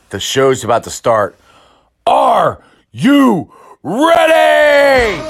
The show's about to start. Are you ready?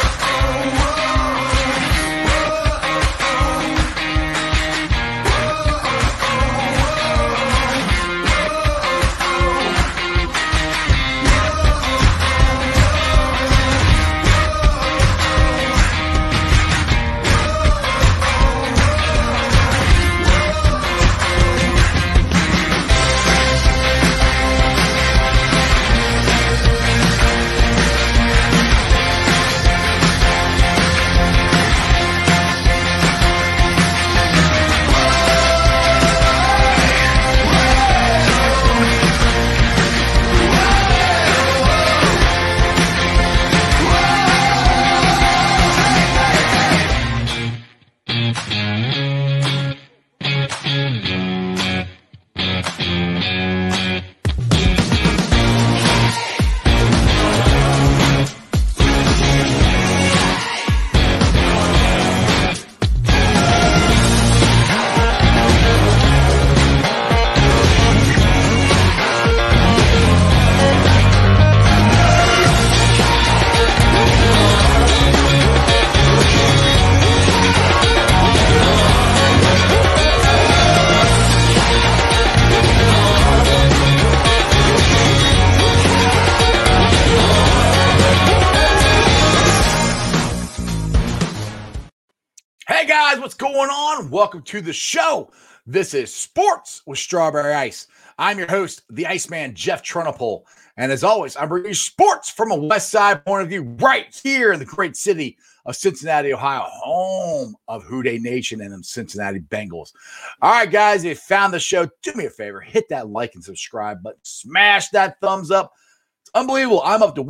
What's going on? Welcome to the show. This is Sports with Strawberry Ice. I'm your host, the Iceman, Jeff Trunapole. And as always, I'm bringing you sports from a West Side point of view right here in the great city of Cincinnati, Ohio, home of Who Dey Nation and the Cincinnati Bengals. All right, guys, if you found the show, do me a favor. Hit that like and subscribe button. Smash that thumbs up. It's unbelievable. I'm up to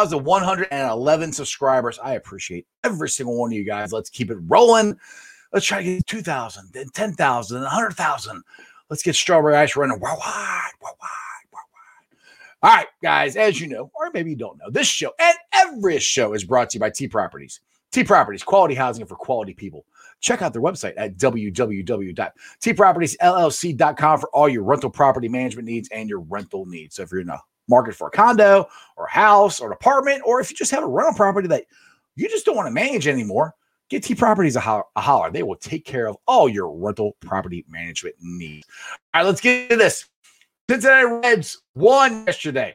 1,111 subscribers. I appreciate every single one of you guys. Let's keep it rolling. Let's try to get 2,000, then 10,000, 100,000. Let's get Strawberry Ice running worldwide. All right, guys, as you know, or maybe you don't know, this show and every show is brought to you by T Properties. T Properties, quality housing for quality people. Check out their website at www.tpropertiesllc.com for all your rental property management needs and your rental needs. So if you're in a market for a condo or a house or an apartment, or if you just have a rental property that you just don't want to manage anymore, get T Properties a holler. They will take care of all your rental property management needs. All right, let's get into this. Cincinnati Reds won yesterday,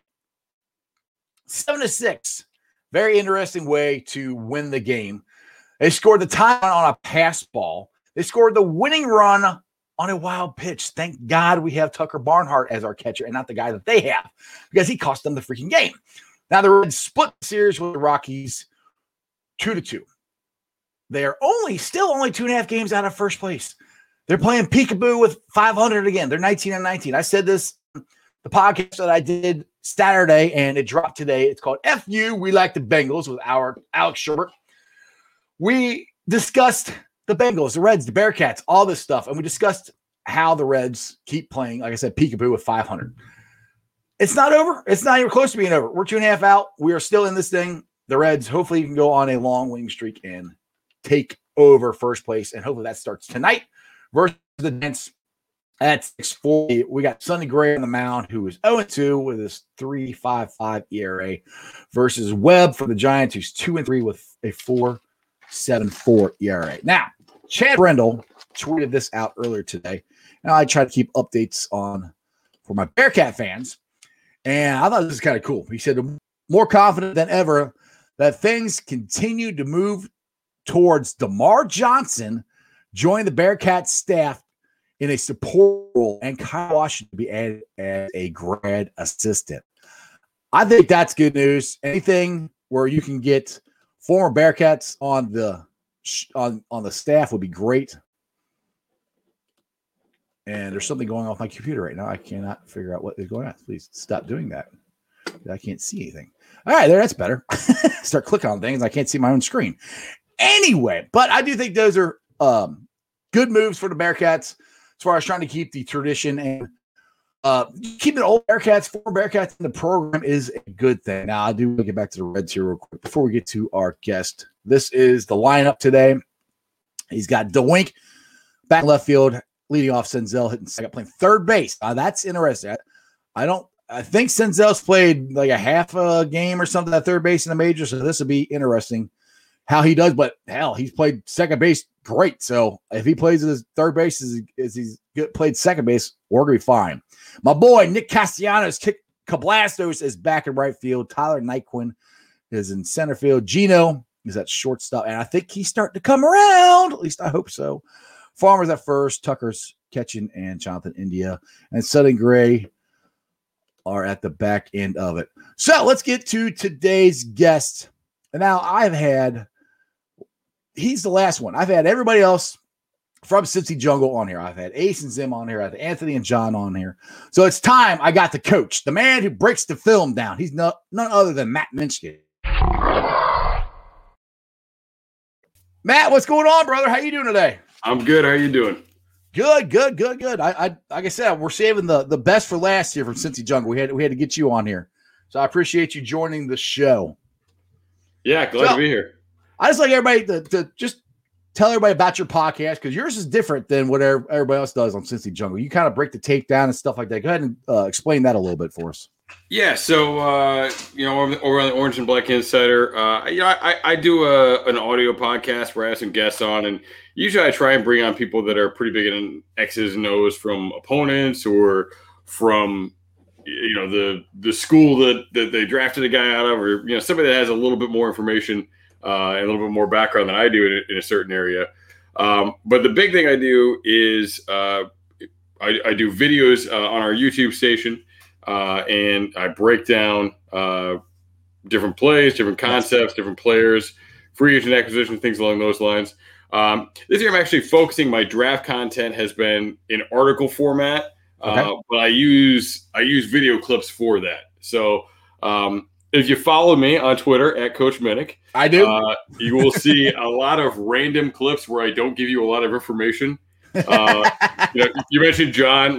7-6. Very interesting way to win the game. They scored the tie on a pass ball. They scored the winning run on a wild pitch. Thank God we have Tucker Barnhart as our catcher and not the guy that they have, because he cost them the freaking game. Now the Reds split the series with the Rockies 2-2. They are still only 2.5 games out of first place. They're playing peekaboo with 500 again. They're 19-19. I said this, the podcast that I did Saturday, and it dropped today. It's called FU, We Like the Bengals with our Alex Sherbert. We discussed the Bengals, the Reds, the Bearcats, all this stuff, and we discussed how the Reds keep playing, like I said, peekaboo with 500. It's not over. It's not even close to being over. We're 2.5 out. We are still in this thing. The Reds hopefully can go on a long winning streak and take over first place, and hopefully that starts tonight versus the Giants at 6:40. We got Sonny Gray on the mound, who is 0-2 with his 3.55 ERA, versus Webb for the Giants, who's 2-3 with a 4.74 ERA. Now, Chad Brendel tweeted this out earlier today, and I try to keep updates on for my Bearcat fans, and I thought this was kind of cool. He said, more confident than ever that things continue to move towards DeMar Johnson joining the Bearcat staff in a support role and Kyle Washington to be added as a grad assistant. I think that's good news. Anything where you can get former Bearcats on the staff would be great. And there's something going off my computer right now. I cannot figure out what is going on. Please stop doing that. I can't see anything. All right, that's better. Start clicking on things. I can't see my own screen. Anyway, but I do think those are good moves for the Bearcats as far as trying to keep the tradition and keeping old Bearcats, former Bearcats in the program is a good thing. Now, I do want to get back to the Reds here real quick before we get to our guest. This is the lineup today. He's got DeWink back left field, leading off Senzel, hitting second, playing third base. That's interesting. I don't I think Senzel's played like a half a game or something at third base in the major, so this will be interesting how he does. But hell, he's played second base great. So if he plays as third base as he's played second base, we're gonna be fine. My boy Nick Castellanos Cablastos is back in right field. Tyler Nyquin is in center field. Gino is at shortstop, and I think he's starting to come around. At least I hope so. Farmer's at first. Tucker's catching, and Jonathan India and Sutton Gray are at the back end of it. So let's get to today's guest. Now he's the last one. I've had everybody else from Cincy Jungle on here. I've had Ace and Zim on here. I've had Anthony and John on here. So it's time I got the coach, the man who breaks the film down. He's none other than Matt Minchkin. Matt, what's going on, brother? How you doing today? I'm good. How are you doing? Good. I like I said, we're saving the best for last here from Cincy Jungle. We had to get you on here. So I appreciate you joining the show. Yeah, glad to be here. I just like everybody to just tell everybody about your podcast, because yours is different than what everybody else does on Cincy Jungle. You kind of break the tape down and stuff like that. Go ahead and explain that a little bit for us. Yeah, so over on the Orange and Black Insider, I do an audio podcast where I have some guests on, and usually I try and bring on people that are pretty big in X's and O's from opponents or from the school that they drafted a guy out of, or somebody that has a little bit more information and a little bit more background than I do in a certain area. But the big thing I do is I do videos on our YouTube station. And I break down different plays, different concepts, different players, free agent acquisition, things along those lines. This year I'm actually focusing. My draft content has been in article format, but I use video clips for that. So if you follow me on Twitter at Coach Minnick, I do. You will see a lot of random clips where I don't give you a lot of information. You mentioned John,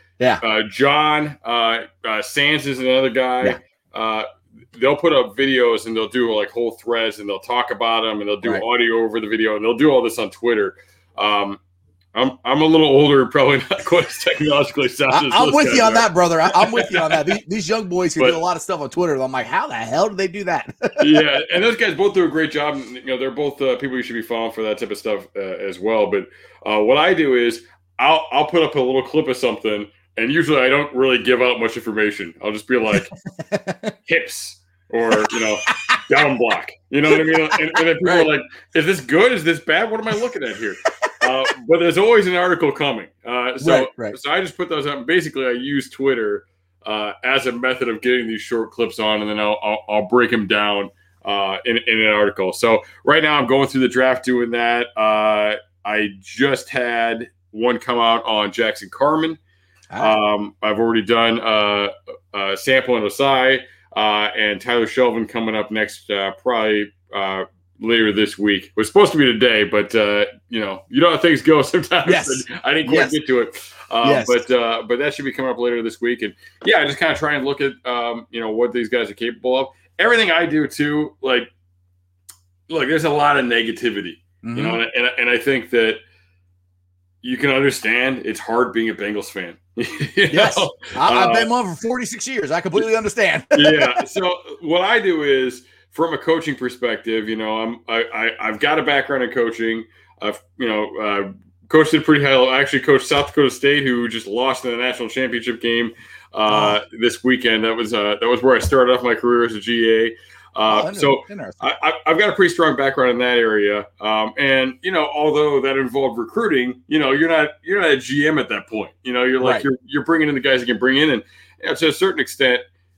John Sands is another guy. Yeah. They'll put up videos and they'll do like whole threads and they'll talk about them and they'll do audio over the video and they'll do all this on Twitter. I'm a little older and probably not quite as technologically sound. I'm with you on that, brother. I'm with you on that. These young boys who do a lot of stuff on Twitter, I'm like, how the hell do they do that? Yeah, and those guys both do a great job. They're both people you should be following for that type of stuff as well. But what I do is I'll put up a little clip of something. And usually I don't really give out much information. I'll just be like hips or, down block. You know what I mean? And then people are like, is this good? Is this bad? What am I looking at here? But there's always an article coming. So I just put those up. And basically, I use Twitter as a method of getting these short clips on, and then I'll break them down in an article. So right now I'm going through the draft doing that. I just had one come out on Jackson Carman. I've already done Sample and Osai and Tyler Shelvin coming up next, probably later this week. It was supposed to be today, but you know how things go sometimes. Yes. I didn't quite get to it, but that should be coming up later this week. And yeah, I just kind of try and look at what these guys are capable of. Everything I do too, like, look, there's a lot of negativity, and I think that you can understand it's hard being a Bengals fan. Yes, I've been one for 46 years. I completely understand. Yeah. So what I do is, from a coaching perspective, I've got a background in coaching. I've coached at pretty high level. I actually coached South Dakota State, who just lost in the national championship game this weekend. That was where I started off my career as a GA. So I've got a pretty strong background in that area. And, although that involved recruiting, you're not a GM at that point. You're like, you're bringing in the guys you can bring in. And to a certain extent,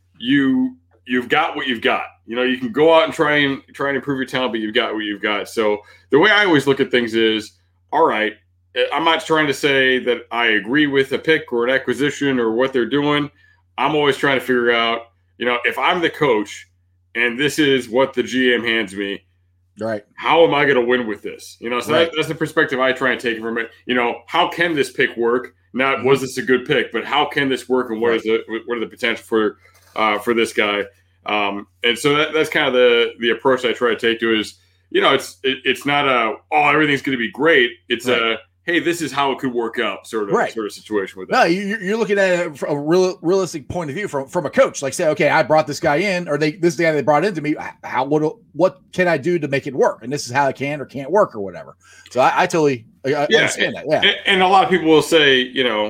you've got what you've got. You can go out and try and improve your talent, but you've got what you've got. So the way I always look at things is, all right, I'm not trying to say that I agree with a pick or an acquisition or what they're doing. I'm always trying to figure out, if I'm the coach and this is what the GM hands me, right? How am I going to win with this? That's the perspective I try and take from it. How can this pick work? Not was this a good pick, but how can this work, and what are the potential for this guy? And so that's kind of the approach I try to take to is, it's not everything's going to be great. It's hey, this is how it could work out, sort of situation with that. No, you're looking at it from a realistic point of view from a coach. Like, say, okay, I brought this guy in, or this guy they brought into me. What can I do to make it work? And this is how it can or can't work or whatever. So I totally understand that. Yeah, and a lot of people will say,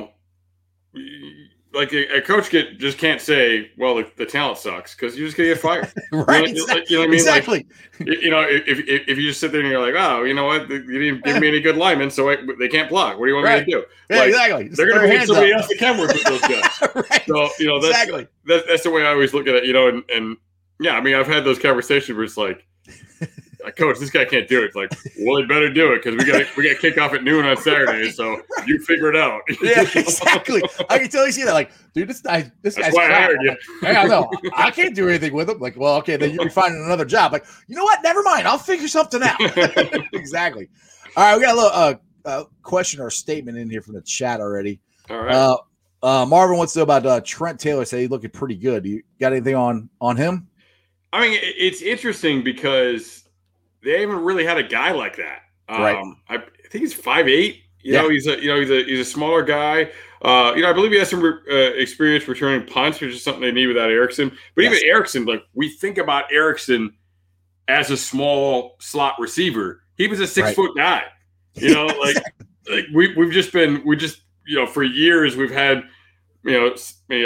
like a coach just can't say, well, the talent sucks, because you're just gonna get fired. Right. You know what I mean? Exactly. Like, if you just sit there and you're like, oh, you know what, you didn't give me any good linemen, so they can't block. What do you want me to do? Yeah, exactly. They're gonna need somebody else that can work with those guys. Right. So that's the way I always look at it. And yeah, I mean, I've had those conversations where it's like, coach, this guy can't do it. It's like, well, he better do it, because we got kickoff at noon on Saturday, so you figure it out. Yeah, exactly. I can totally see that. Like, dude, this guy's That's why I hired you. Hey, I know. I can't do anything with him. Like, well, okay, then you'll be finding another job. Like, you know what? Never mind. I'll figure something out. Exactly. All right, we got a little question or statement in here from the chat already. All right. Marvin wants to know about Trent Taylor. Say he's looking pretty good. You got anything on him? I mean, it's interesting because they haven't really had a guy like that. Right. I think he's 5'8". You know, he's a smaller guy. I believe he has some experience returning punts, which is something they need without Erickson. But even Erickson, like, we think about Erickson as a small slot receiver. He was a 6-foot guy. Like we've just for years we've had Mohamed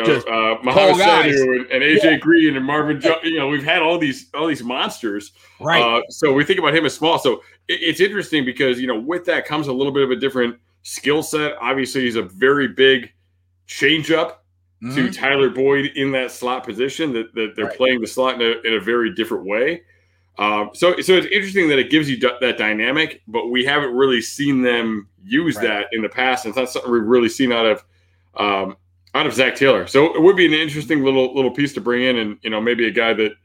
Sanu and AJ Green and Marvin Jones. We've had all these monsters. Right. So we think about him as small. So it's interesting because, with that comes a little bit of a different skill set. Obviously, he's a very big changeup to Tyler Boyd in that slot position that they're playing the slot in a very different way. So it's interesting that it gives you that dynamic, but we haven't really seen them use that in the past. And it's not something we've really seen out of Zach Taylor. So it would be an interesting little piece to bring in, and maybe a guy that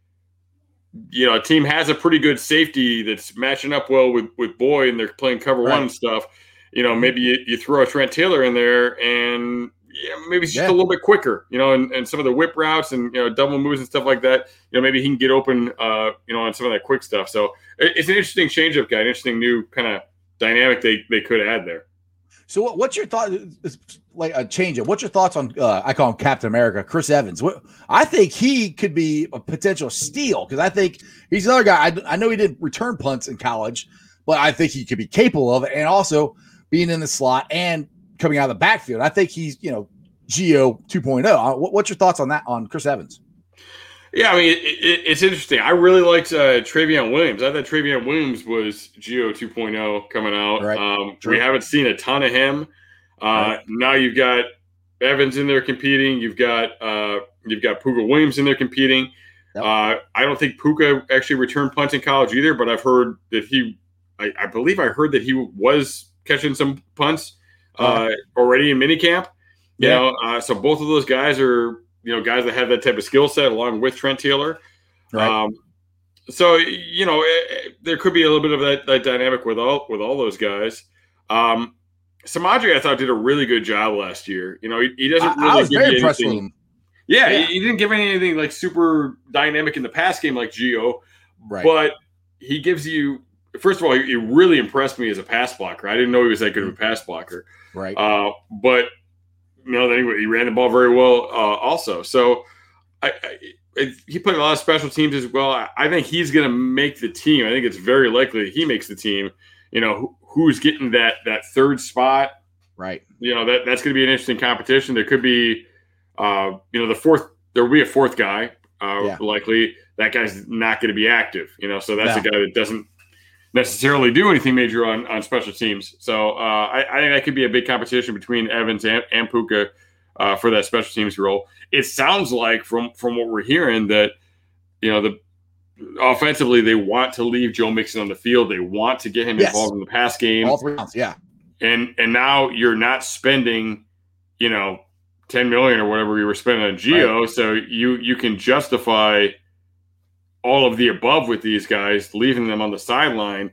a team has a pretty good safety that's matching up well with Boyd, and they're playing cover one and stuff. Maybe you throw a Trent Taylor in there, and maybe he's just a little bit quicker, and some of the whip routes and double moves and stuff like that. Maybe he can get open, on some of that quick stuff. So it's an interesting changeup guy, an interesting new kind of dynamic they could add there. So what's your thought? Like a change-up. What's your thoughts on? I call him Captain America, Chris Evans. I think he could be a potential steal, because I think he's another guy. I know he didn't return punts in college, but I think he could be capable of it, and also being in the slot and coming out of the backfield. I think he's Geo 2.0. What's your thoughts on that, on Chris Evans? Yeah, I mean, it's interesting. I really liked Travion Williams. I thought Travion Williams was Geo 2.0 coming out. Right. We haven't seen a ton of him. Now you've got Evans in there competing. You've got Puka Williams in there competing. Yep. I don't think Puka actually returned punts in college either, but I've heard that I believe I heard that he was catching some punts already in minicamp. So both of those guys are guys that have that type of skill set along with Trent Taylor. Right. So there could be a little bit of that dynamic with all those guys. Samaje, I thought, did a really good job last year. He doesn't really. I was give very you impressed anything. with him. Yeah, he didn't give anything like super dynamic in the pass game like Gio. Right. But he gives you. First of all, he really impressed me as a pass blocker. I didn't know he was that good of a pass blocker. Right. But then he ran the ball very well also. So he played a lot of special teams as well. I think he's going to make the team. I think it's very likely that he makes the team. Who's getting that third spot? Right. That's going to be an interesting competition. There could be, the fourth. There will be a fourth guy. Likely that guy's not going to be active. So that's a guy that doesn't necessarily do anything major on special teams. So I think that could be a big competition between Evans and Puka for that special teams role. It sounds like from what we're hearing that offensively they want to leave Joe Mixon on the field. They want to get him involved in the pass game. All 3 rounds, yeah. And now you're not spending, $10 million or whatever you were spending on Gio, so you can justify all of the above with these guys, leaving them on the sideline,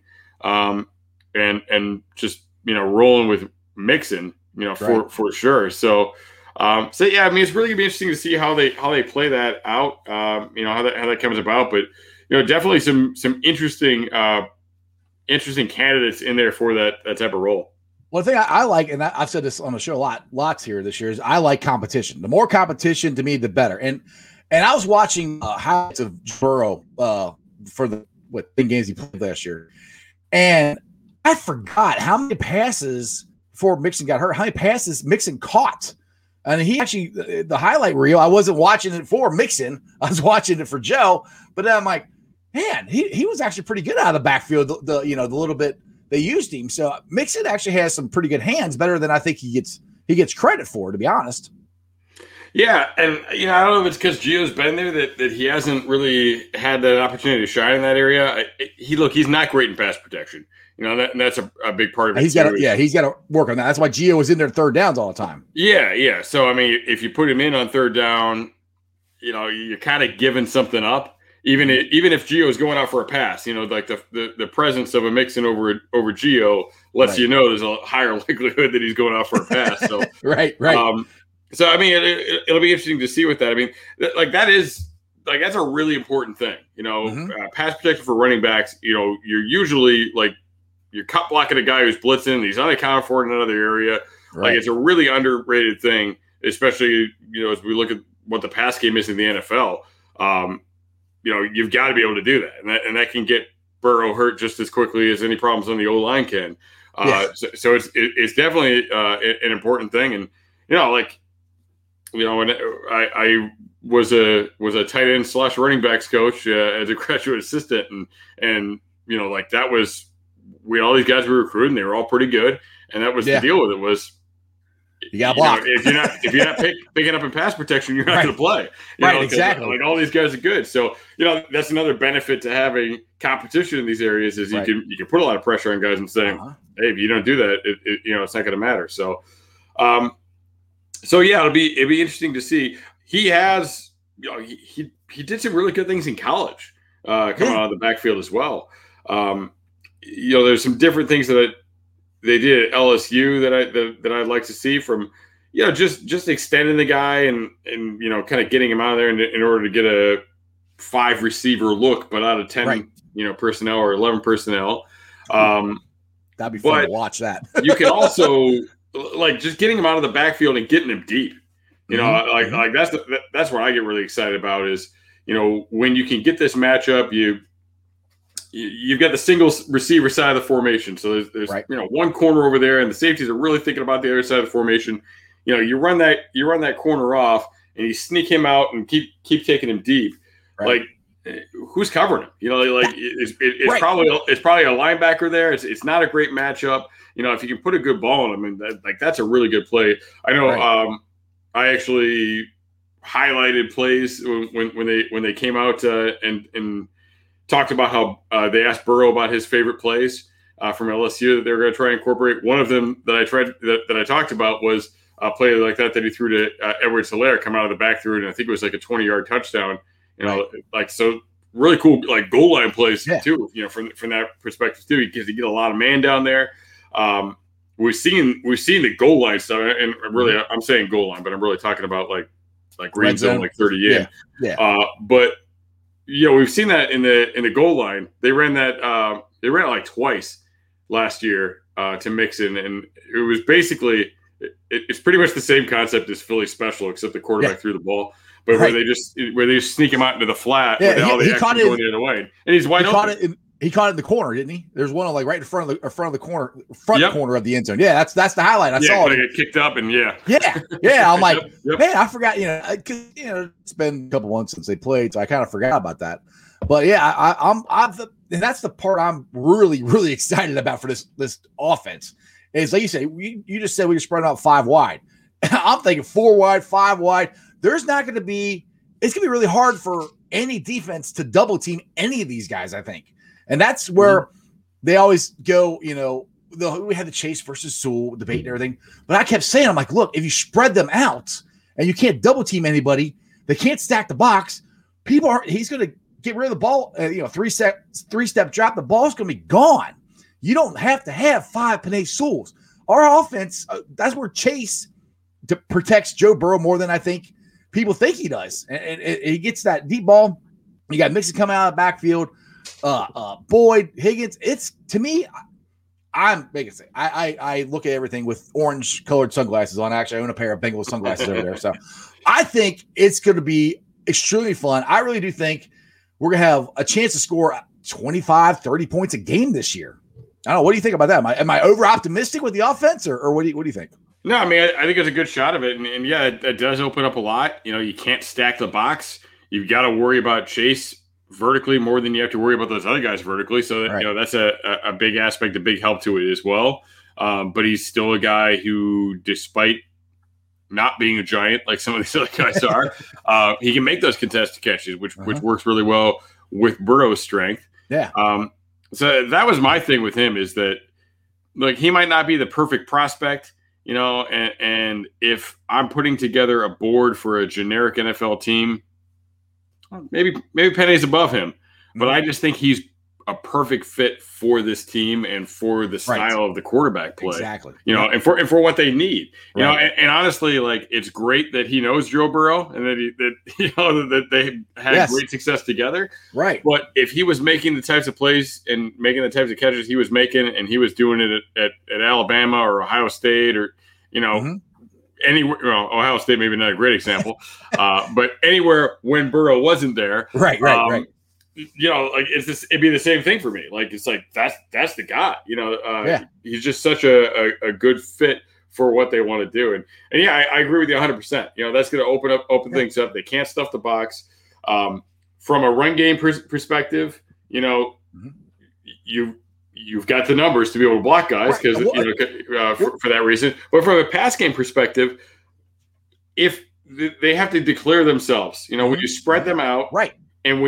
and just rolling with Mixon, for sure. So yeah, I mean, it's really gonna be interesting to see how they play that out. How that comes about, but definitely some interesting candidates in there for that type of role. One thing I like, and I've said this on the show lots here this year, is I like competition. The more competition to me, the better. And I was watching highlights of Burrow for the 10 games he played last year, and I forgot how many passes before Mixon got hurt. How many passes Mixon caught? And he actually, the highlight reel, I wasn't watching it for Mixon. I was watching it for Joe. But then I'm like, man, he was actually pretty good out of the backfield. The little bit they used him. So Mixon actually has some pretty good hands, better than I think he gets credit for, to be honest. Yeah, and I don't know if it's because Gio's been there that he hasn't really had that opportunity to shine in that area. He's not great in pass protection. That's a big part of it. He's got to work on that. That's why Gio was in there third downs all the time. Yeah. So I mean, if you put him in on third down, you're kind of giving something up. Even if Gio is going out for a pass, like the presence of a Mixon over Gio lets you know there's a higher likelihood that he's going out for a pass. So right. So I mean, it'll be interesting to see with that. I mean, that's a really important thing. Pass protection for running backs. You're usually you're cut blocking a guy who's blitzing. He's unaccounted for in another area. Right. It's a really underrated thing, especially as we look at what the pass game is in the NFL. You've got to be able to do that, and that can get Burrow hurt just as quickly as any problems on the O-line can. So it's definitely an important thing, and when I was a tight end / running backs coach as a graduate assistant, and that was we had all these guys we were recruiting. They were all pretty good, and that was the deal with it was. You got blocked. If you're not picking up in pass protection, you're not going to play. Exactly. All these guys are good. So that's another benefit to having competition in these areas is you can put a lot of pressure on guys and saying, hey, if you don't do that, it's not going to matter. So, it'll be interesting to see. He has he did some really good things in college, coming out of the backfield as well. There's some different things that they did at LSU that I'd like to see from, just extending the guy and kind of getting him out of there in order to get a 5 receiver look, but out of 10, personnel or 11 personnel. That'd be fun to watch that. You can also just getting him out of the backfield and getting him deep. That's what I get really excited about is, when you can get this matchup, you've got the single receiver side of the formation. So there's one corner over there, and the safeties are really thinking about the other side of the formation. You run that corner off, and you sneak him out and keep taking him deep. Right. Who's covering him? It's probably a linebacker there. It's not a great matchup. If you can put a good ball on him, and that's a really good play. I know. I actually highlighted plays when they came out and talked about how they asked Burrow about his favorite plays from LSU that they were going to try and incorporate. One of them that I talked about was a play like that he threw to Edwards-Helaire, come out of the backfield, and I think it was like a 20-yard touchdown. So really cool goal line plays too. From that perspective too, because you get a lot of man down there. We've seen the goal line stuff, and really I'm saying goal line, but I'm really talking about like red zone, 30 in. But we've seen that in the goal line. They ran it twice last year to Mixon, and it was basically it's pretty much the same concept as Philly special, except the quarterback threw the ball. But where they just sneak him out into the flat with all the action going the other way, and he's wide open. He caught it in the corner, didn't he? There's one right in front of the corner, corner of the end zone. Yeah, that's the highlight. I saw it. Get kicked up and yeah. I'm like, man, I forgot. Because it's been a couple months since they played, so I kind of forgot about that. But yeah, and that's the part I'm really, really excited about for this offense. Is like you said, you just said we were spreading out 5 wide. I'm thinking 4 wide, 5 wide. There's not going to be. It's going to be really hard for any defense to double team any of these guys, I think. And that's where they always go, we had the Chase versus Sewell debate and everything. But I kept saying, I'm like, look, if you spread them out and you can't double team anybody, they can't stack the box. He's going to get rid of the ball, 3-step drop. The ball's going to be gone. You don't have to have 5 Penei Sewells. Our offense, that's where Chase protects Joe Burrow more than I think people think he does. And he gets that deep ball. You got Mixon coming out of the backfield. Boyd, Higgins. It's, to me, I'm making it. I look at everything with orange colored sunglasses on. Actually, I own a pair of Bengals sunglasses over there. So I think it's going to be extremely fun. I really do think we're going to have a chance to score 25, 30 points a game this year. I don't know. What do you think about that? Am I over optimistic with the offense, or what do you think? No, I mean, I think it's a good shot of it. And yeah, it does open up a lot. You can't stack the box. You've got to worry about Chase vertically more than you have to worry about those other guys vertically. So that, that's a big aspect, a big help to it as well. But he's still a guy who, despite not being a giant like some of these other guys are, he can make those contested catches, which works really well with Burrow's strength. Yeah. So that was my thing with him, is that he might not be the perfect prospect, and if I'm putting together a board for a generic NFL team, maybe Penny's above him, but I just think he's a perfect fit for this team and for the style of the quarterback play. Exactly. And for what they need. And honestly, it's great that he knows Joe Burrow and that they had great success together. Right. But if he was making the types of plays and making the types of catches he was making, and he was doing it at Alabama or Ohio State or anywhere, Ohio State maybe not a great example, but anywhere when Burrow wasn't there, right. It'd be the same thing for me. That's the guy. He's just such a good fit for what they want to do. And yeah, I agree with you 100%. That's going to open things up. They can't stuff the box. From a run game perspective, you've got the numbers to be able to block guys because for that reason. But from a pass game perspective, if they have to declare themselves, when you spread them out, right, and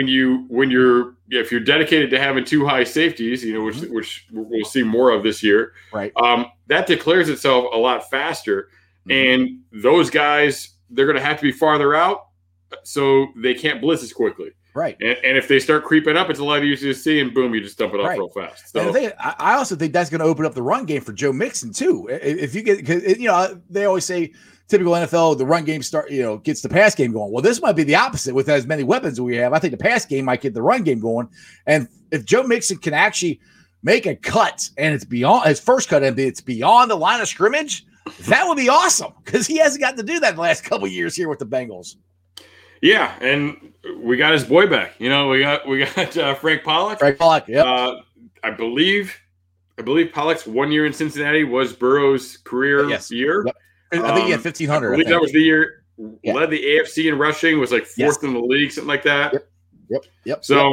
if you're dedicated to having two high safeties, which we'll see more of this year, right, that declares itself a lot faster, and those guys, they're going to have to be farther out, so they can't blitz as quickly. Right. And if they start creeping up, it's a lot easier to see, and boom, you just dump it off real fast. So, I also think that's going to open up the run game for Joe Mixon too. If you get, because they always say typical NFL, the run game gets the pass game going. Well, this might be the opposite with as many weapons as we have. I think the pass game might get the run game going. And if Joe Mixon can actually make a cut and it's beyond his first cut and it's beyond the line of scrimmage, that would be awesome because he hasn't gotten to do that the last couple of years here with the Bengals. Yeah, and we got his boy back. We got Frank Pollock. Frank Pollock, yeah. I believe Pollock's 1 year in Cincinnati was Burrow's career year. Yep. I think he had 1,500. I believe that was the year. Yeah. Led the AFC in rushing, was fourth in the league, something like that. Yep. So,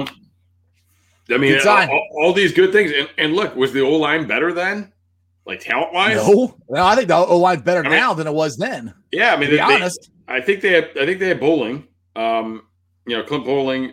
I mean, all these good things. And look, was the O-line better then? Talent-wise? No, I think the O-line's better now than it was then. Yeah, I mean, to be honest. I think they had Bowling. Clint Bowling.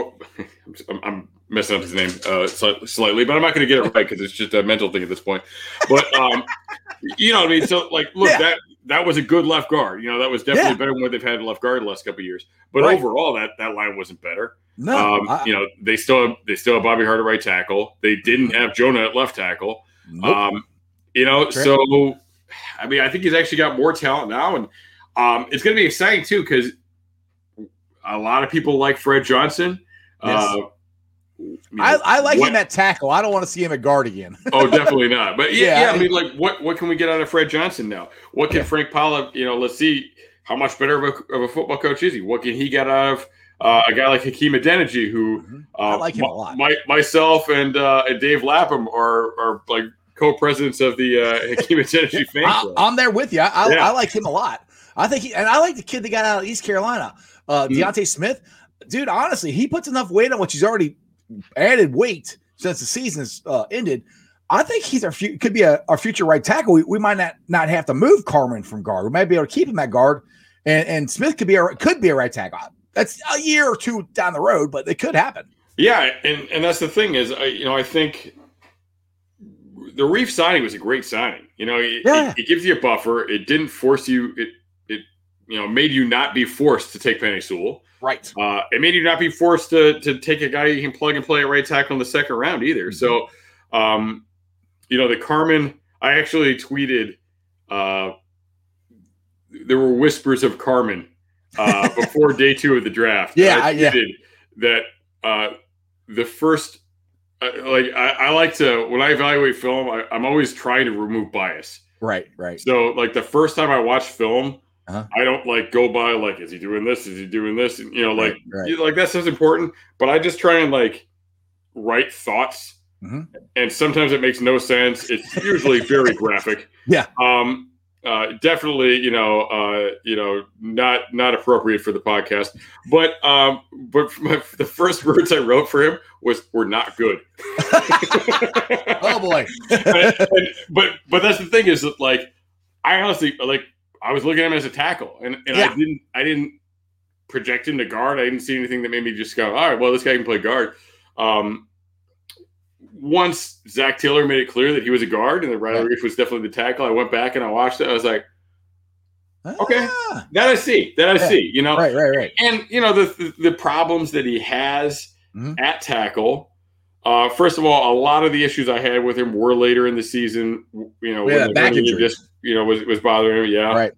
I'm messing up his name slightly, but I'm not going to get it right because it's just a mental thing at this point. But you know what I mean. So look, that was a good left guard. That was definitely better than what they've had in left guard the last couple of years. But overall, that line wasn't better. No, they still have Bobby Hart at right tackle. They didn't have Jonah at left tackle. Nope. So I mean, I think he's actually got more talent now, and it's going to be exciting too because a lot of people like Fred Johnson. Yes. I like him at tackle. I don't want to see him at guard again. Oh, definitely not. But I mean, what can we get out of Fred Johnson now? What can Frank Pollock? Let's see how much better of a football coach is he? What can he get out of a guy like Hakeem Adeniji, who I like him a lot. Myself and Dave Lapham are co-presidents of the Hakeem Adeniji fan club. I'm there with you. I like him a lot. I think I like the kid that got out of East Carolina, Deontay Smith. Dude, honestly, he puts enough weight on which he's already added weight since the season's ended. I think he's could be our future right tackle. We might not have to move Carman from guard. We might be able to keep him at guard, and Smith could be a right tackle. That's a year or two down the road, but it could happen. Yeah, and that's the thing is, I think the Reef signing was a great signing. It gives you a buffer. It didn't force you. It made you not be forced to take Penei Sewell. Right. It made you not be forced to take a guy you can plug and play at right tackle in the second round either. So, the Carman, I actually tweeted, there were whispers of Carman before day 2 of the draft. Yeah. I tweeted that the first I like to, when I evaluate film, I'm always trying to remove bias. Right. So like the first time I watch film, Uh-huh. I don't like go by like, is he doing this? Is he doing this? And, Right. like that stuff's important, but I just try and like write thoughts. Mm-hmm. And sometimes it makes no sense. It's usually very graphic. Yeah. Definitely, not appropriate for the podcast. But the first words I wrote for him were not good. Oh boy. but that's the thing is that like I honestly like I was looking at him as a tackle and Yeah. I didn't project him to guard. I didn't see anything that made me just go, all right, well, this guy can play guard. Once Zach Taylor made it clear that he was a guard and that Riley Reiff was definitely the tackle, I went back and I watched it. I was like, okay, that I see. Right. And the problems that he has at tackle. First of all, a lot of the issues I had with him were later in the season. When back injury just was bothering him. Yeah, right.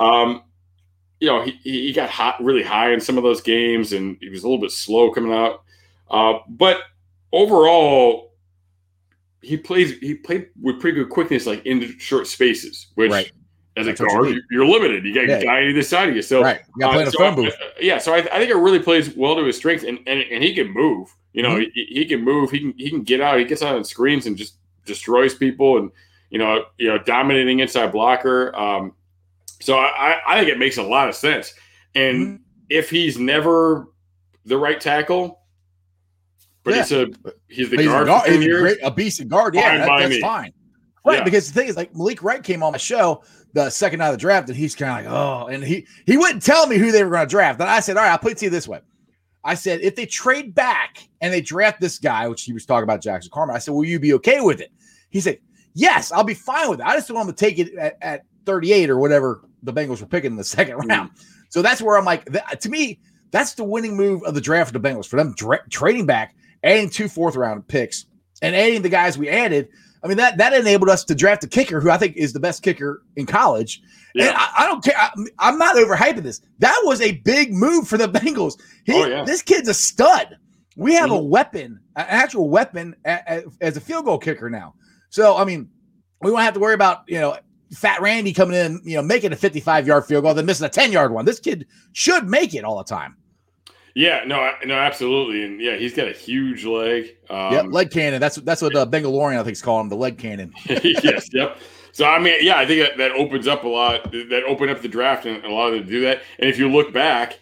Mm-hmm. He got hot really high in some of those games, and he was a little bit slow coming out. But overall, he played with pretty good quickness, like in short spaces, which. Right. As a guard, you're limited. You got a guy on either side of you. So, right. You got to play in a phone booth. So I think it really plays well to his strengths, and he can move. He can move. He can get out. He gets out on screens and just destroys people, and dominating inside blocker. So I think it makes a lot of sense. And if he's never the right tackle, but he's the guard. He's a beast of guard. Yeah, that's fine. Right, because the thing is, like Malik Wright came on my show the second night of the draft, and he's kind of like, and he wouldn't tell me who they were going to draft. And I said, all right, I'll put it to you this way. I said, if they trade back and they draft this guy, which he was talking about Jackson Carman, I said, will you be okay with it? He said, yes, I'll be fine with it. I just don't want him to take it at 38 or whatever the Bengals were picking in the second round. So that's where I'm like, to me, that's the winning move of the draft of the Bengals, for them trading back, adding 2 fourth-round picks, and adding the guys we added. I mean, that enabled us to draft a kicker who I think is the best kicker in college. Yeah. And I don't care. I'm not overhyping this. That was a big move for the Bengals. This kid's a stud. We have a weapon, an actual weapon as a field goal kicker now. So, I mean, we won't have to worry about, Fat Randy coming in, making a 55-yard field goal, then missing a 10-yard one. This kid should make it all the time. Yeah, no, absolutely, and he's got a huge leg. Leg cannon. That's what Bengalorian I think is calling him, the leg cannon. Yes, yep. So I mean, I think that opens up a lot. That opened up the draft and a lot of them do that. And if you look back,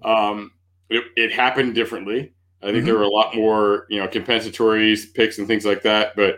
it happened differently. I think there were a lot more, compensatory picks and things like that. But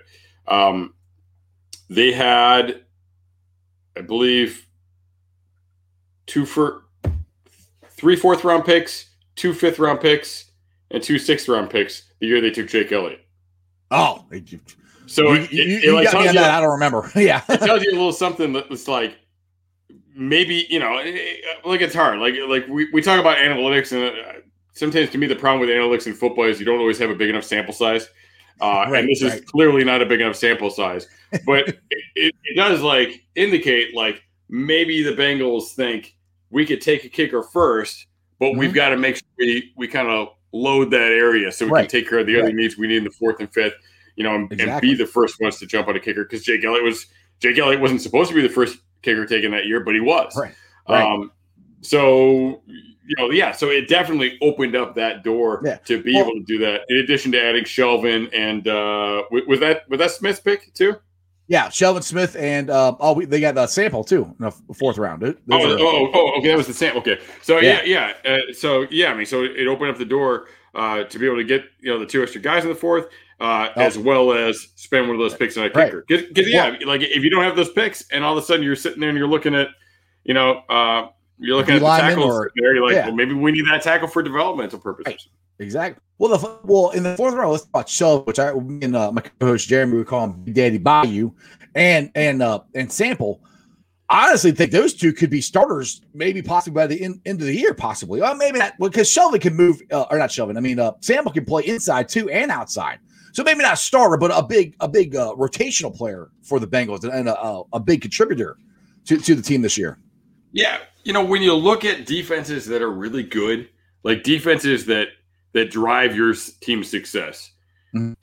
they had, I believe, 3 fourth-round picks, 2 fifth-round picks, and 2 sixth-round picks the year they took Jake Elliott. Oh, so you got me on that. I don't remember. Yeah, it tells you a little something that's like maybe like it's hard. Like we talk about analytics, and sometimes to me the problem with analytics in football is you don't always have a big enough sample size. And this is clearly not a big enough sample size, but it does like indicate like maybe the Bengals think we could take a kicker first. But we've got to make sure we kind of load that area so we can take care of the other needs we need in the 4th and 5th, and be the first ones to jump on a kicker, because Jake Elliott wasn't supposed to be the first kicker taken that year, but he was. Right. So it definitely opened up that door to be able to do that. In addition to adding Shelvin and was that Smith's pick too? Yeah, Shelvin Smith and they got the sample too in the 4th round. Okay, that was the sample. Okay, so I mean, so it opened up the door to be able to get the 2 extra guys in the 4th, as well as spend one of those picks on a kicker. Because like if you don't have those picks, and all of a sudden you're sitting there and you're looking at you're looking at the tackles there, you're like, well, maybe we need that tackle for developmental purposes. Right. Exactly. Well, in the 4th round, let's talk about Shelvin, which me and my co-host Jeremy would call him Big Daddy Bayou, and Sample. I honestly think those two could be starters, maybe possibly by the end of the year, possibly. Well, maybe not, because Shelvin can move, or not Shelvin. I mean, Sample can play inside too and outside. So maybe not a starter, but a big rotational player for the Bengals and a big contributor to the team this year. Yeah, when you look at defenses that are really good, like defenses that drive your team's success,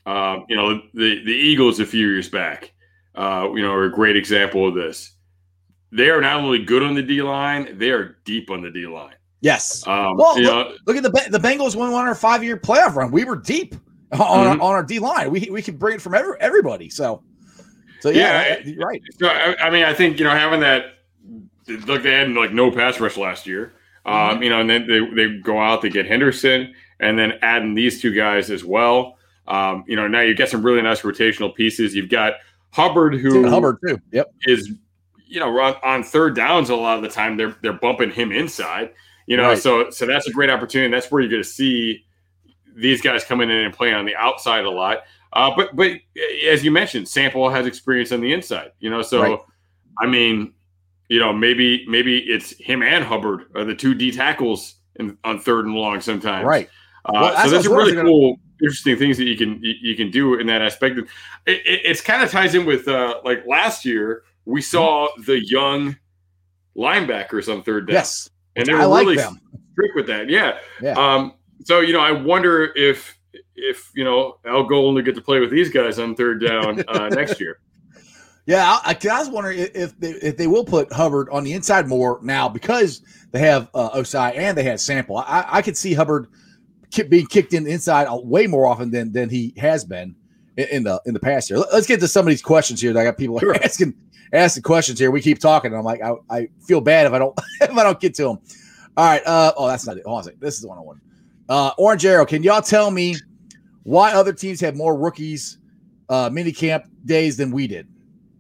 The Eagles a few years back, are a great example of this. They are not only good on the D line, they are deep on the D line. Yes. Look at the Bengals won our 5-year playoff run. We were deep on our D line. We could bring it from everybody. So yeah, you're right. So I think having that. Look, they had no pass rush last year. And then they go out, they get Henderson, and then adding these two guys as well. Now you get some really nice rotational pieces. You've got Hubbard, Hubbard too. Yep. Is on third downs a lot of the time they're bumping him inside. Right. So that's a great opportunity. And that's where you're going to see these guys coming in and playing on the outside a lot. But as you mentioned, Sample has experience on the inside. Right. I mean. Maybe it's him and Hubbard are the two D tackles on third and long sometimes. Right. So there's some really cool, interesting things that you can do in that aspect. It's kind of ties in with last year we saw the young linebackers on third down. Yes, and they were really strict with that. Yeah. So I wonder if Al Golden to get to play with these guys on third down next year. Yeah, I was wondering if they will put Hubbard on the inside more now because they have Osai and they have Sample. I could see Hubbard being kicked in the inside way more often than he has been in the past year. Let's get to some of these questions here. I got people asking questions here. We keep talking, and I'm like, I feel bad if I don't get to them. All right. That's not it. Hold on a second. This is the one I want. Orange Arrow, can y'all tell me why other teams have more rookies mini camp days than we did?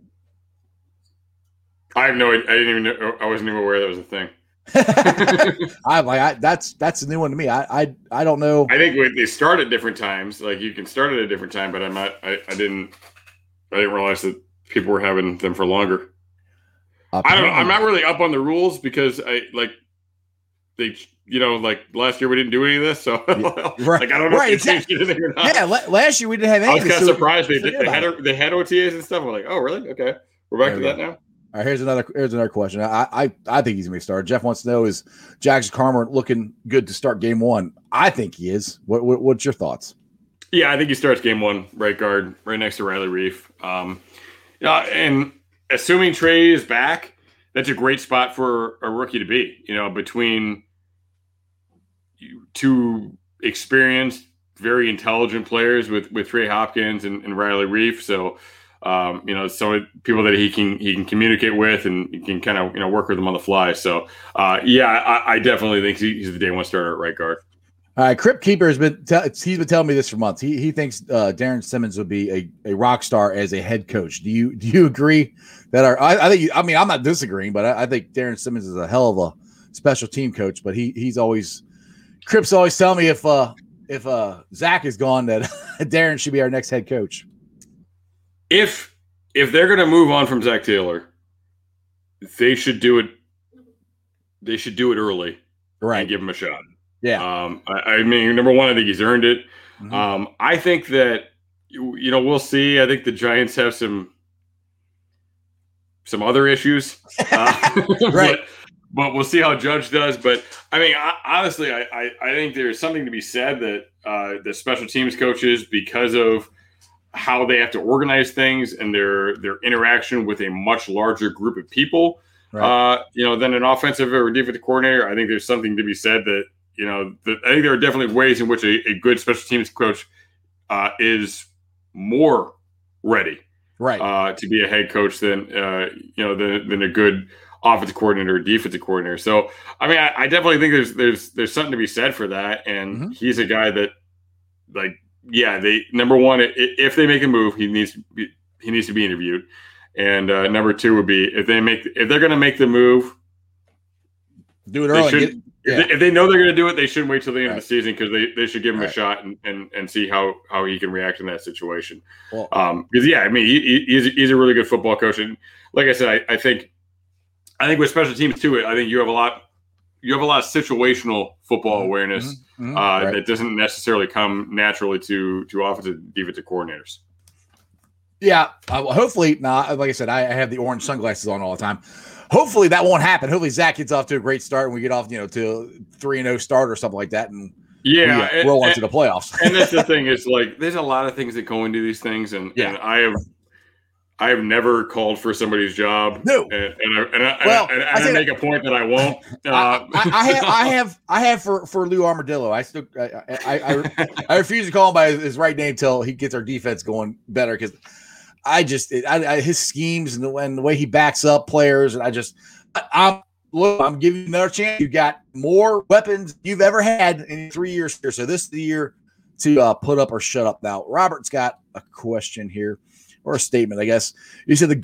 I have no idea. I didn't even know. I wasn't even aware that was a thing. That's a new one to me. I don't know. I think they start at different times. Like you can start at a different time, but I didn't realize that people were having them for longer. I don't know. I'm not really up on the rules because last year we didn't do any of this, so right. I don't know if they changed anything or not. Yeah, last year we didn't have anything. I was kind of surprised they had OTAs and stuff. I'm like, oh really? Okay, we're back to that now. All right, here's another question. I think he's going to start. Jeff wants to know, is Jackson Carmer looking good to start game one? I think he is. What's your thoughts? Yeah, I think he starts game one, right guard, right next to Riley Reef. And assuming Trey is back, that's a great spot for a rookie to be. Between two experienced, very intelligent players with Trey Hopkins and Riley Reef. So. Some people that he can communicate with and he can kind of work with them on the fly. So I definitely think he's the day one starter at right guard. All right, Crypt Keeper he's been telling me this for months. He thinks Darren Simmons would be a rock star as a head coach. Do you agree that I'm not disagreeing, but I think Darren Simmons is a hell of a special team coach. But Crypt's always telling me if Zach is gone that Darren should be our next head coach. If they're going to move on from Zach Taylor, they should do it. They should do it early, right? And give him a shot. Yeah. I mean, number one, I think he's earned it. Mm-hmm. I think that we'll see. I think the Giants have some other issues, right? But we'll see how Judge does. But I mean, honestly, I think there's something to be said that the special teams coaches, because of how they have to organize things and their interaction with a much larger group of people, right. Than an offensive or defensive coordinator. I think there's something to be said that, I think there are definitely ways in which a good special teams coach is more ready, right, to be a head coach than a good offensive coordinator or defensive coordinator. So, I mean, I definitely think there's something to be said for that. And he's a guy that, number one, if they make a move, he needs to be interviewed, and number two would be if they're going to make the move, do it early. If they know they're going to do it, they shouldn't wait till the end of the season, because they should give him a shot and see how he can react in that situation. Well, because he's a really good football coach, and like I said, I think with special teams too, I think you have a lot of situational football awareness that doesn't necessarily come naturally to offensive and defensive coordinators. Yeah, hopefully not. Like I said, I have the orange sunglasses on all the time. Hopefully that won't happen. Hopefully Zach gets off to a great start and we get off, to 3-0 start or something like that, and Yeah, roll into the playoffs. And that's the thing is like there's a lot of things that go into these things, and I have never called for somebody's job. No, and I make a point that I won't. I have for Lou Armadillo. I refuse to call him by his right name till he gets our defense going better, because his schemes and the way he backs up players, and I'm giving you another chance. You got more weapons you've ever had in 3 years here, so this is the year to put up or shut up. Now, Robert's got a question here, or a statement, I guess. You said the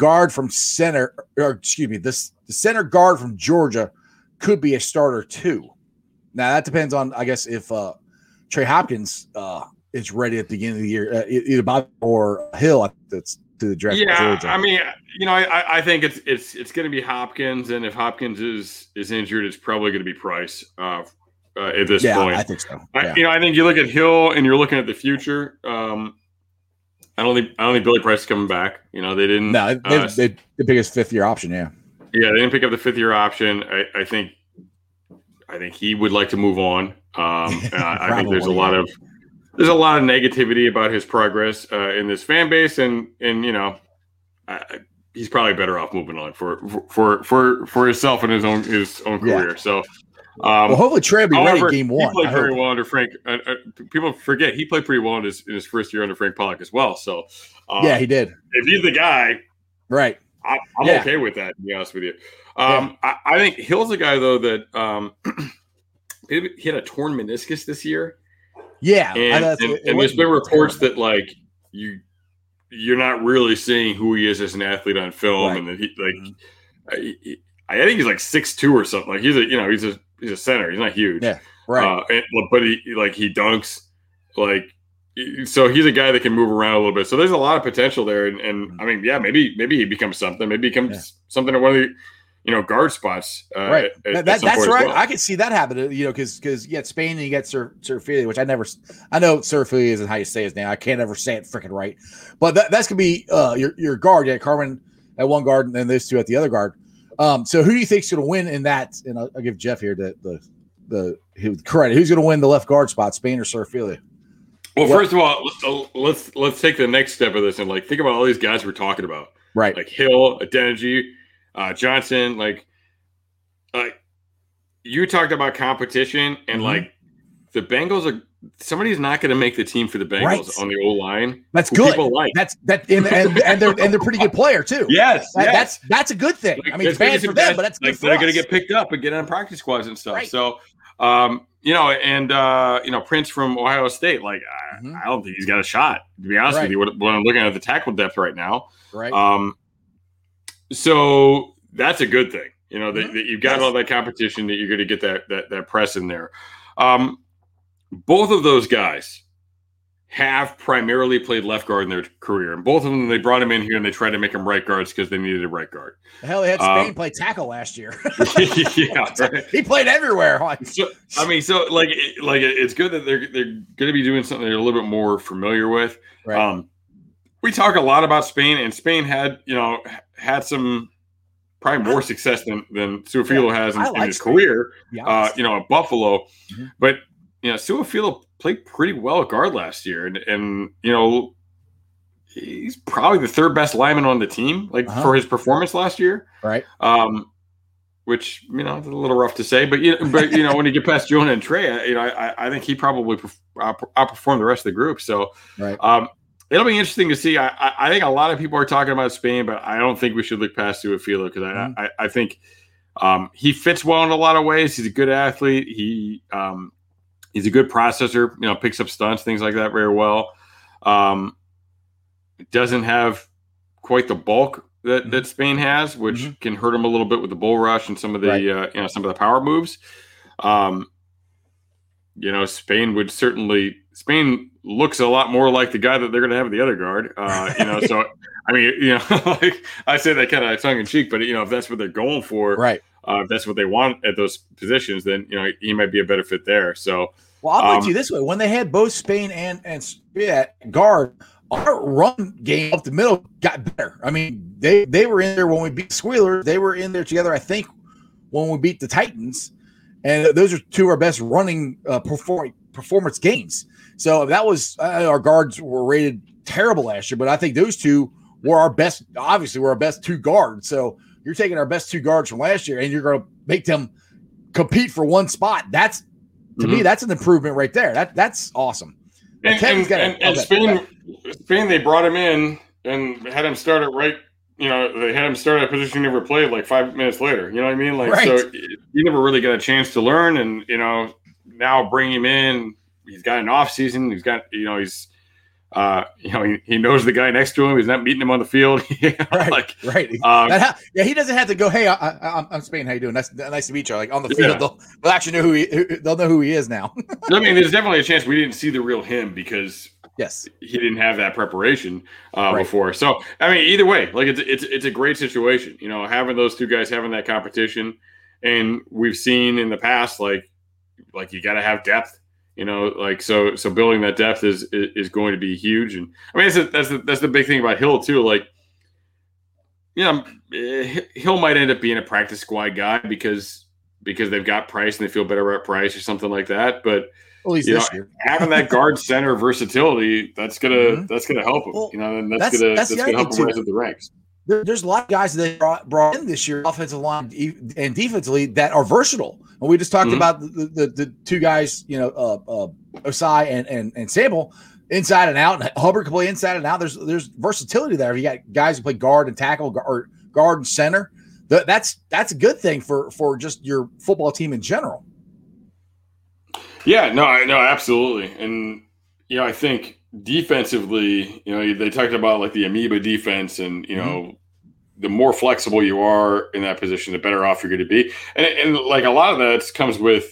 center guard from Georgia could be a starter too. Now that depends on, I guess, if Trey Hopkins is ready at the beginning of the year, either Bob or Hill. That's to the draft. Yeah, Georgia. I mean, I think it's going to be Hopkins, and if Hopkins is injured, it's probably going to be Price at this point. I think so. I think you look at Hill and you're looking at the future. I don't think Billy Price is coming back. They didn't. No, they the biggest 5th-year option. Yeah, they didn't pick up the 5th-year option. I think he would like to move on. And I think there's a lot of negativity about his progress in this fan base, and he's probably better off moving on for himself and his own career. So. Hopefully Trey will be ready game 1. He played very well under Frank. People forget he played pretty well in his first year under Frank Pollock as well. So, he did. If he's the guy, right? I'm okay with that. To be honest with you, I think Hill's a guy though that he had a torn meniscus this year. Yeah, and there's been reports that like you're not really seeing who he is as an athlete on film, and that I think he's like 6'2" or something. Like he's a center. He's not huge. Yeah, right. But he dunks like, so he's a guy that can move around a little bit. So there's a lot of potential there. And I mean, maybe he becomes something. Maybe he becomes something at one of the guard spots. Right. That's right. Well. I can see that happening. Because you got Spain and you got Serafili, which I know Serafili isn't how you say his name. I can't ever say it freaking right. But that's gonna be your guard. Yeah, Carmen at one guard, and then those two at the other guard. So who do you think's going to win in that? And I'll give Jeff here the credit. Who's going to win the left guard spot, Spain or Serafili? Well, first of all, let's take the next step of this and think about all these guys we're talking about. Right. Like Hill, Adeniji, Johnson. Like you talked about competition, and the Bengals are. Somebody's not going to make the team for the Bengals on the O-line. That's good. People like and they're pretty good player too. Yes, that's a good thing. I mean, it's bad for them, but that's good for they're us. going to get picked up and get on practice squads and stuff. Right. So, Prince from Ohio State. Like, I don't think he's got a shot. To be honest with you, when I'm looking at the tackle depth right now, right. So that's a good thing. That you've got all that competition, that you're going to get that press in there. Both of those guys have primarily played left guard in their career. And both of them, they brought him in here and they tried to make him right guards because they needed a right guard. The hell, they had Spain play tackle last year. Yeah, right. He played everywhere. It's good that they're going to be doing something they're a little bit more familiar with. Right. We talk a lot about Spain, and Spain had some probably more success than Suafilo has in his career, at Buffalo. Mm-hmm. But Suafilo played pretty well at guard last year, and he's probably the 3rd best lineman on the team, for his performance last year. Right. Which it's a little rough to say, but when you get past Jonah and Trey, I think he probably outperformed the rest of the group. So, it'll be interesting to see. I think a lot of people are talking about Spain, but I don't think we should look past Suafilo because I think he fits well in a lot of ways. He's a good athlete. He's a good processor, picks up stunts, things like that very well. Doesn't have quite the bulk that Spain has, which can hurt him a little bit with the bull rush and some of the some of the power moves. Spain looks a lot more like the guy that they're going to have at the other guard. So I mean, I say that kind of tongue in cheek, but if that's what they're going for, right. If that's what they want at those positions, then he might be a better fit there. So, well, I'll put it to you this way: when they had both Spain and at guard, our run game up the middle got better. I mean, they were in there when we beat Squealers. They were in there together, I think, when we beat the Titans, and those are two of our best running performance gains. So that was our guards were rated terrible last year, but I think those two were our best. Obviously, we're our best two guards. So you're taking our best two guards from last year, and you're going to make them compete for one spot. That's to me, that's an improvement right there. That's awesome. And Spain, they brought him in and had him start it right. They had him start at a position he never played like 5 minutes later. You know what I mean? Like, right. So he never really got a chance to learn. And, now bring him in. He's got an off season. He's got, he knows the guy next to him. He's not meeting him on the field. Right. He doesn't have to go, hey, I'm Spain. How you doing? Nice to meet you. Like on the field, they'll actually know they'll know who he is now. I mean, there's definitely a chance we didn't see the real him because he didn't have that preparation before. So, I mean, either way, like it's a great situation, having those two guys having that competition. And we've seen in the past, like you got to have depth. So building that depth is going to be huge, and I mean that's the big thing about Hill too. Like, Hill might end up being a practice squad guy because they've got Price and they feel better about Price or something like that. But having that guard center versatility that's gonna help him. And that's gonna help him rise up the ranks. There's a lot of guys that brought in this year, offensive line and defensively, that are versatile. And we just talked about the two guys, Osai and Sample, inside and out. And Hubbard can play inside and out. There's versatility there. You got guys who play guard and tackle, or guard and center. That's a good thing for just your football team in general. Yeah, no, absolutely. And I think defensively, they talked about like the amoeba defense, and the more flexible you are in that position, the better off you're going to be. And like a lot of that comes with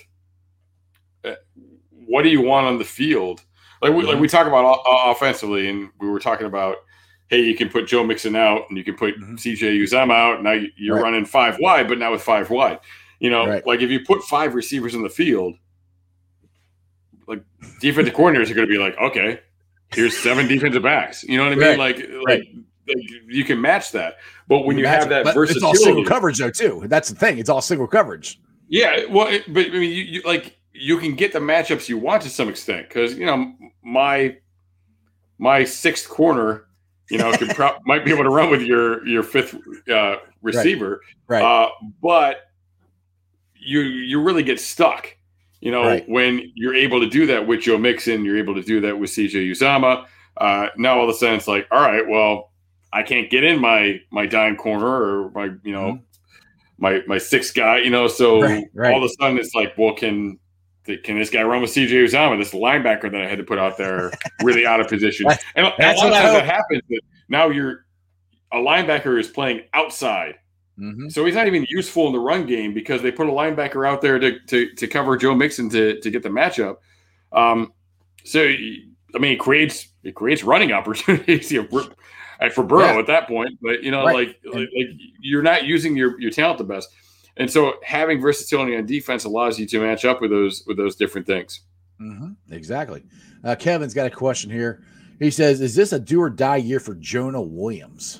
what do you want on the field? Like we talk about offensively, and we were talking about, hey, you can put Joe Mixon out and you can put CJ Uzomah out. Now you're running 5 wide, but now with 5 wide, like if you put 5 receivers in the field, like defensive coordinators are going to be like, okay, here's 7 defensive backs. You know what I mean? Like you can match that. But when you have that versatility, it's all single coverage though too. That's the thing. It's all single coverage. Yeah. Well, but I mean, you can get the matchups you want to some extent, because my 6th corner, might be able to run with your 5th receiver, right. But you really get stuck. When you're able to do that with Joe Mixon, you're able to do that with CJ Uzomah. Now all of a sudden it's like, all right, well, I can't get in my dime corner or my my 6th guy, so all of a sudden it's like, well, can this guy run with CJ Uzomah, this linebacker that I had to put out there, really out of position? And a lot of times that happens. That now a linebacker is playing outside. So he's not even useful in the run game because they put a linebacker out there to cover Joe Mixon to get the matchup. So I mean, it creates running opportunities for Burrow at that point. But like you're not using your talent the best, and so having versatility on defense allows you to match up with those different things. Exactly. Kevin's got a question here. He says, "Is this a do or die year for Jonah Williams?"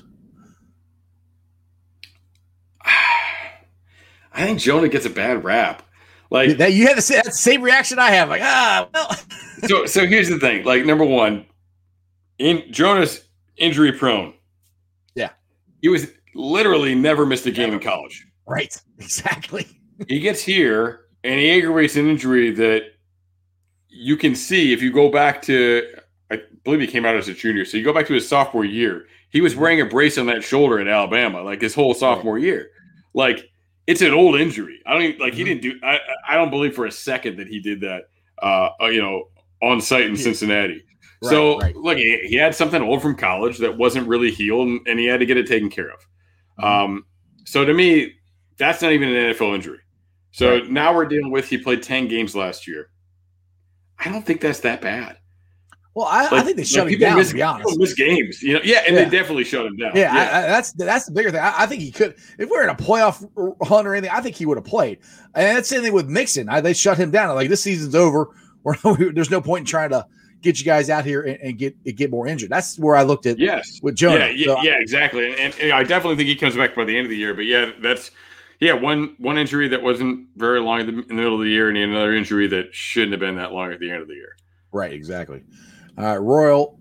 I think Jonah gets a bad rap. Like that, you had the same reaction I have. Like, well. So here's the thing. Like, number one, Jonah's injury prone. Yeah, he was literally never missed a game in college. Right. Exactly. He gets here and he aggravates an injury that you can see if you go back to. I believe he came out as a junior. So you go back to his sophomore year. He was wearing a brace on that shoulder in Alabama, like his whole sophomore year. Like, it's an old injury. I don't even, like he didn't do. I don't believe for a second that he did that. On site in Cincinnati. Look, he had something old from college that wasn't really healed, and he had to get it taken care of. So to me, that's not even an NFL injury. So now we're dealing with, he played 10 games last year. I don't think that's that bad. Well, I think they shut him down, to be honest. People miss games, and they definitely shut him down. That's the bigger thing. I think he could, if we're in a playoff hunt or anything, I think he would have played. And that's the same thing with Mixon. They shut him down. Like, this season's over. There's no point in trying to get you guys out here and get more injured. That's where I looked at with Jonah. Yeah, exactly. And I definitely think he comes back by the end of the year. But that's he had one injury that wasn't very long in the middle of the year, and he had another injury that shouldn't have been that long at the end of the year. Right, exactly. Royal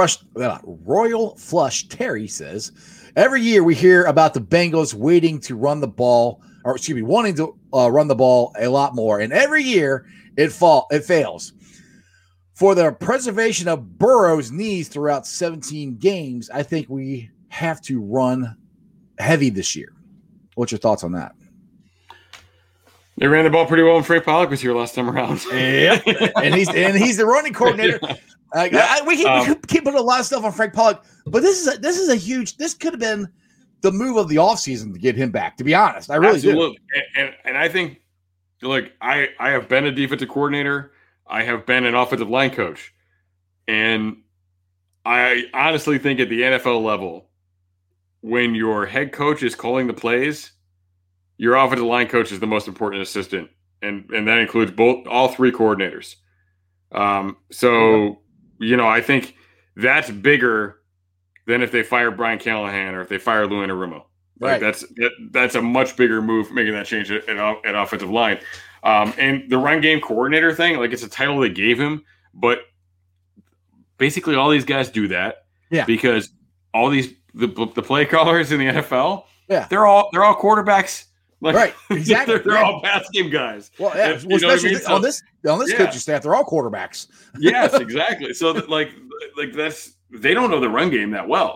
Flush Terry says, every year we hear about the Bengals wanting to run the ball a lot more, and every year it fails. For the preservation of Burrow's knees throughout 17 games, I think we have to run heavy this year. What's your thoughts on that? They ran the ball pretty well when Frank Pollock was here last time around. Yep. and he's the running coordinator. We keep putting a lot of stuff on Frank Pollock, but this is a huge. This could have been the move of the offseason to get him back. To be honest, I really do. And I think, look, I have been a defensive coordinator. I have been an offensive line coach, and I honestly think at the NFL level, when your head coach is calling the plays, your offensive line coach is the most important assistant, and that includes all three coordinators. I think that's bigger than if they fire Brian Callahan or if they fire Lou Anarumo. Like right. That's a much bigger move, making that change at offensive line. And the run game coordinator thing, like, it's a title they gave him, but basically all these guys do that because all these the play callers in the NFL, they're all quarterbacks. Like, right, exactly. They're all pass game guys. Well, especially on this coaching staff, they're all quarterbacks. Yes, exactly. So like that's, they don't know the run game that well.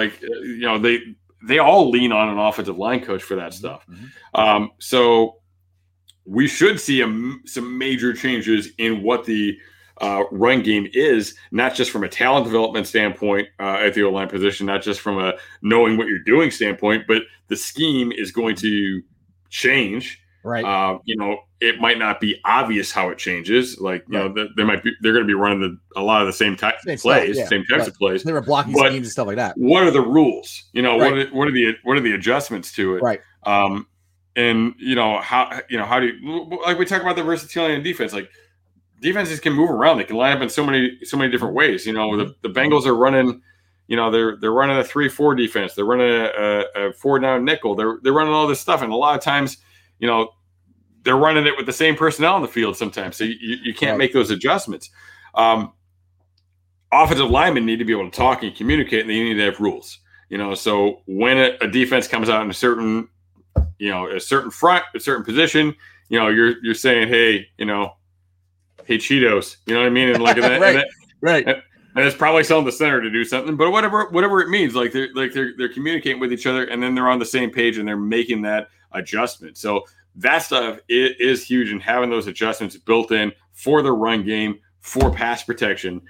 They all lean on an offensive line coach for that stuff. Mm-hmm. So we should see some major changes in what the run game is, not just from a talent development standpoint at the O-line position, not just from a knowing what you're doing standpoint, but the scheme is going to change. Right. It might not be obvious how it changes. Like, they're going to be running a lot of the same types of plays. They were blocking schemes and stuff like that. What are the rules? Right. What are the adjustments to it? Right. How do you, like, we talk about the versatility in defense, like, defenses can move around. They can line up in so many different ways. The Bengals are running, they're running a 3-4 defense. They're running a 4-down nickel. They're running all this stuff. And a lot of times, they're running it with the same personnel on the field sometimes. So you can't make those adjustments. Offensive linemen need to be able to talk and communicate, and they need to have rules. So when a defense comes out in a certain front, a certain position, you're saying, hey, hey, Cheetos, you know what I mean? And like that, right. And it's probably telling the center to do something, but whatever it means, like they're communicating with each other, and then they're on the same page and they're making that adjustment. So that stuff is huge, and having those adjustments built in for the run game, for pass protection,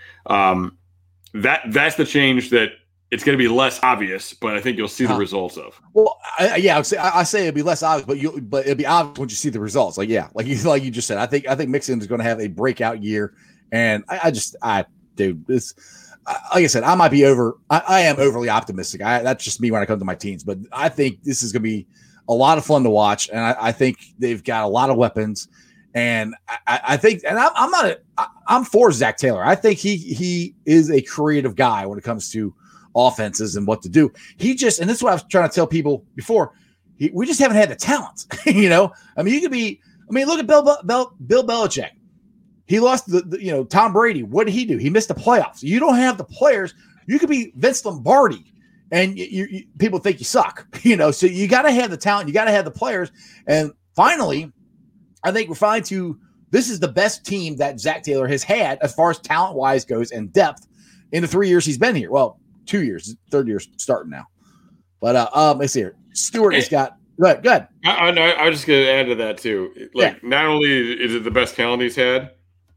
that's the change that it's going to be less obvious, but I think you'll see the results of. Well, I say it'd be less obvious, but it'll be obvious once you see the results. Like you just said, I think Mixon is going to have a breakout year, and dude, this, like I said, I might be I am overly optimistic. That's just me when I come to my teams, but I think this is going to be a lot of fun to watch, and I think they've got a lot of weapons, and I think, and I'm for Zach Taylor. I think he is a creative guy when it comes to offenses and what to do. And this is what I was trying to tell people before. We just haven't had the talent. Look at Bill Belichick. He lost Tom Brady. What did he do? He missed the playoffs. You don't have the players. You could be Vince Lombardi, and you people think you suck. So you got to have the talent. You got to have the players. And finally, I think we're fine to. This is the best team that Zach Taylor has had as far as talent wise goes and depth in the 3 years he's been here. Well, 2 years, third year starting now. But let's see here. Stewart has got good. I was just going to add to that too. Not only is it the best talent he's had,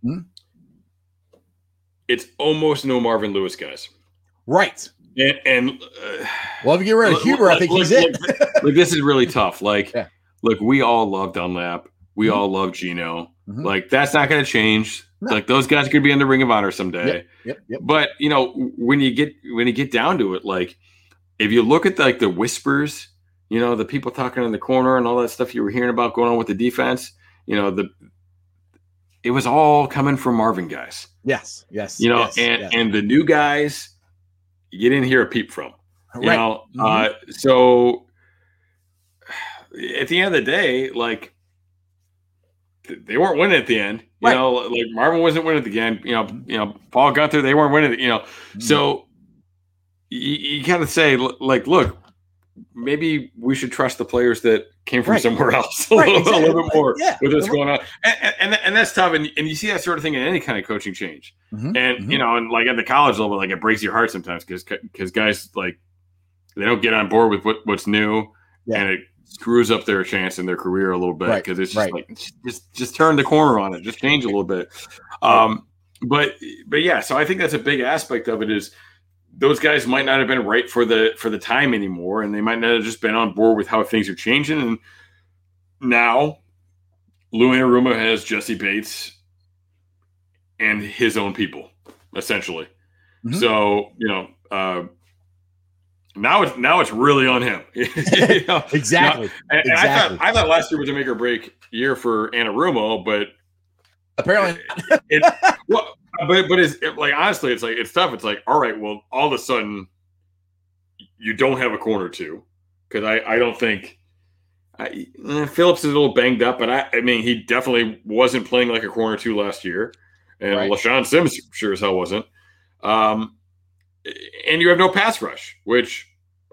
it's almost no Marvin Lewis guys. Right. And well, if you get rid of Huber, I think he's it. This is really tough. Look, we all love Dunlap. We all love Geno. Mm-hmm. Like, that's not going to change. No. Like, those guys could be in the Ring of Honor someday. Yep. But when you get down to it, like, if you look at the whispers, the people talking in the corner and all that stuff you were hearing about going on with the defense, it was all coming from Marvin guys. Yes. And the new guys, you didn't hear a peep from. Right. So at the end of the day, like they weren't winning at the end. You Right. know, like Marvin wasn't winning at the end. You know, Paul Gunther, they weren't winning. You know, so you got to say, like, look, maybe we should trust the players that came from somewhere else a little bit more with what's going on. And that's tough. And you see that sort of thing in any kind of coaching change. And, you know, and like at the college level, like it breaks your heart sometimes because guys, like, they don't get on board with what's new and it screws up their chance in their career a little bit because it's just like, just turn the corner on it, just change a little bit. But yeah, so I think that's a big aspect of it is those guys might not have been right for the time anymore, and they might not have just been on board with how things are changing. And now Lou Anarumo has Jesse Bates and his own people, essentially. So, you know, now it's really on him. You know? Exactly. And I thought last year was a make or break year for Anarumo, but apparently but it's like, honestly, it's like, it's tough. It's like, all right, well, all of a sudden you don't have a corner two. Cause I don't think Phillips is a little banged up, but I mean, he definitely wasn't playing like a corner two last year. And LaShawn Sims sure as hell wasn't. And you have no pass rush, which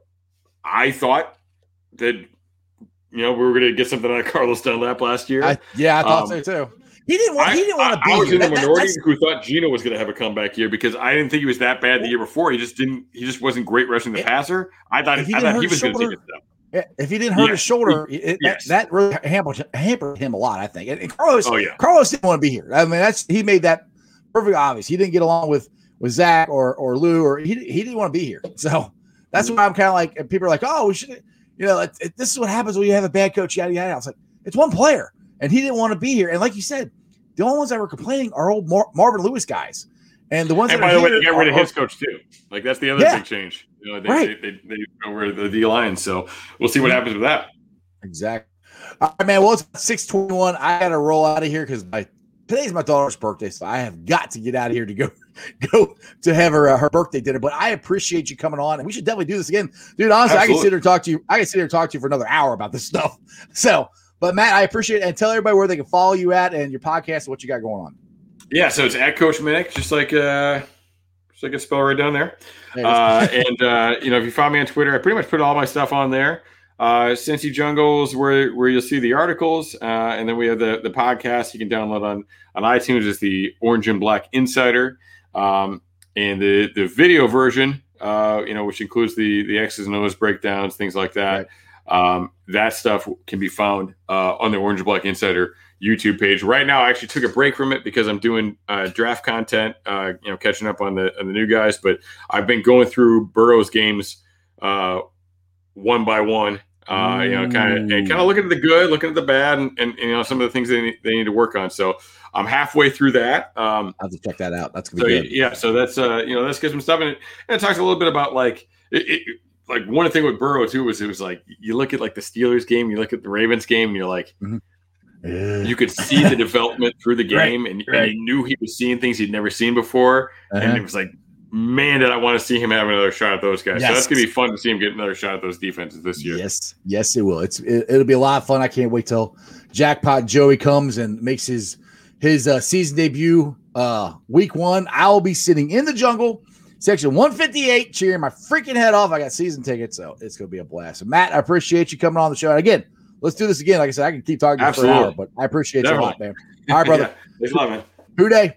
I thought that, you know, we were going to get something out of Carlos Dunlap last year. I thought so too. He didn't want to be I was in the minority who thought Geno was going to have a comeback year because I didn't think he was that bad the year before. He just wasn't great rushing the passer. I thought he was going to take it down. If he didn't hurt his shoulder, that really hampered him a lot, I think. And Carlos didn't want to be here. I mean, he made that perfectly obvious. He didn't get along with Zach or Lou, or he didn't want to be here. So that's why I'm kind of like, people are like, oh, we should, you know, this is what happens when you have a bad coach, yada, yada. I was like, it's one player, and he didn't want to be here. And like you said, the only ones that were complaining are old Marvin Lewis guys. And the ones that by the way, they got rid of his coach too. Like that's the other big change. You know, they over the D line. So we'll see what happens with that. Exactly. All right, man. Well, it's 6:21. I got to roll out of here because today's my daughter's birthday, so I have got to get out of here to go to have her birthday dinner. But I appreciate you coming on, and we should definitely do this again, dude. Honestly, I can sit here and talk to you. I can sit here and talk to you for another hour about this stuff. So, but Matt, I appreciate it, and tell everybody where they can follow you at and your podcast and what you got going on. Yeah, so it's at Coach Minnick, just like a spell right down there. And you know, if you follow me on Twitter, I pretty much put all my stuff on there. Cincy Jungles, where you'll see the articles, and then we have the podcast you can download on iTunes. Is the Orange and Black Insider, and the video version, you know, which includes the X's and O's breakdowns, things like that. That stuff can be found on the Orange and Black Insider YouTube page. Right now, I actually took a break from it because I'm doing draft content, you know, catching up on the new guys. But I've been going through Burrow's games one by one. You know, kind of looking at the good, looking at the bad, and you know, some of the things they need to work on. So I'm halfway through that. I'll have to check that out. That's gonna be good. Yeah, so that's you know, that's good some stuff, and it talks a little bit about like like one thing with Burrow too was it was like you look at like the Steelers game, you look at the Ravens game, and you're like, you could see the development through the game, and you knew he was seeing things he'd never seen before, and it was like, man, did I want to see him have another shot at those guys. So that's going to be fun to see him get another shot at those defenses this year. Yes, it will. It'll be a lot of fun. I can't wait till Jackpot Joey comes and makes his season debut week 1. I'll be sitting in the jungle, section 158, cheering my freaking head off. I got season tickets, so it's going to be a blast. So Matt, I appreciate you coming on the show. And again, let's do this again. Like I said, I can keep talking for an hour, but I appreciate you a lot, man. All right, brother. Thanks a lot, man. Who day?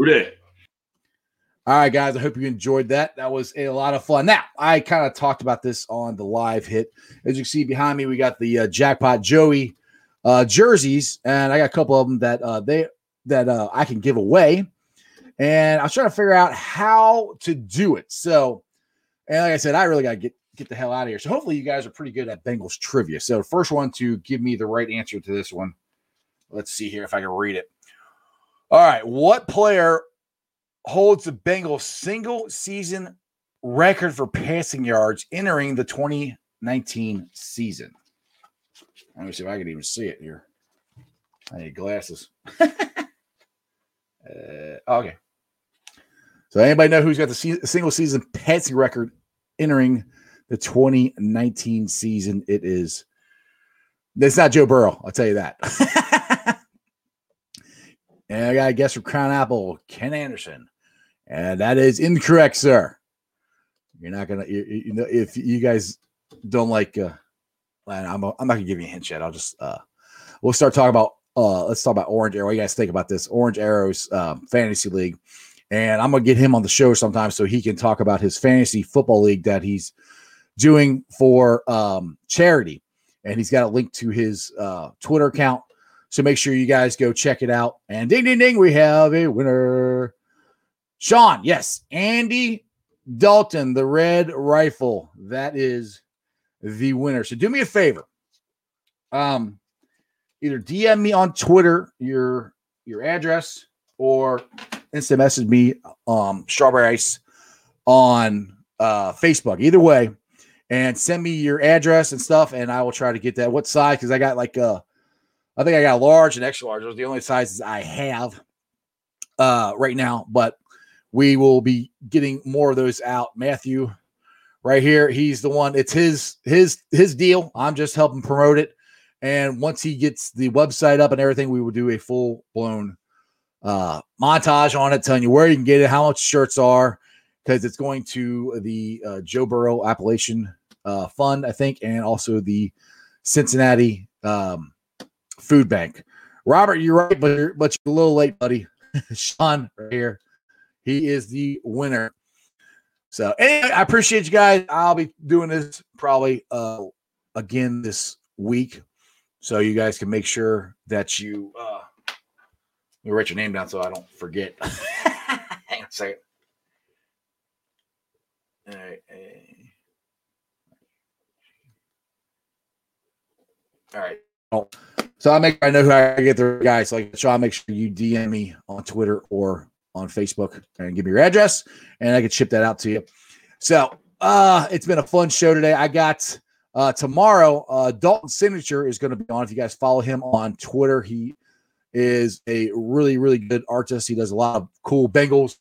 All right, guys. I hope you enjoyed that. That was a lot of fun. Now, I kind of talked about this on the live hit. As you can see behind me, we got the Jackpot Joey jerseys, and I got a couple of them that I can give away. And I was trying to figure out how to do it. So, and like I said, I really got to get the hell out of here. So hopefully you guys are pretty good at Bengals trivia. So the first one to give me the right answer to this one. Let's see here if I can read it. All right. What player holds the Bengals single season record for passing yards entering the 2019 season? Let me see if I can even see it here. I need glasses. Okay. So anybody know who's got the single season passing record entering the 2019 season? It is It's not Joe Burrow. I'll tell you that. And I got a guess from Crown Apple, Ken Anderson. And that is incorrect, sir. You're not going to, if you guys don't like, I'm not going to give you a hint yet. I'll just, we'll start talking about, let's talk about Orange Arrow. What do you guys think about this? Orange Arrow's fantasy league. And I'm going to get him on the show sometime so he can talk about his fantasy football league that he's doing for charity. And he's got a link to his Twitter account. So make sure you guys go check it out. And ding, ding, ding, we have a winner. Sean, yes, Andy Dalton, the Red Rifle. That is the winner. So do me a favor. Either DM me on Twitter your address or instant message me Strawberry Ice on Facebook. Either way. And send me your address and stuff, and I will try to get that. What size? Because I got I think I got large and extra large. Those are the only sizes I have right now. But we will be getting more of those out. Matthew, right here, he's the one. It's his deal. I'm just helping promote it. And once he gets the website up and everything, we will do a full blown montage on it, telling you where you can get it, how much shirts are, because it's going to the Joe Burrow Appalachian Fund, I think, and also the Cincinnati Food Bank. Robert, you're right, but you're a little late, buddy. Sean, right here, he is the winner. So, anyway, I appreciate you guys. I'll be doing this probably again this week, so you guys can make sure that you let me write your name down so I don't forget. Hang on a second. All right. All right. So I know who I get the guys. Like Sean, make sure you DM me on Twitter or on Facebook and give me your address, and I can ship that out to you. So it's been a fun show today. I got tomorrow. Dalton Signature is going to be on. If you guys follow him on Twitter, he is a really, really good artist. He does a lot of cool Bengals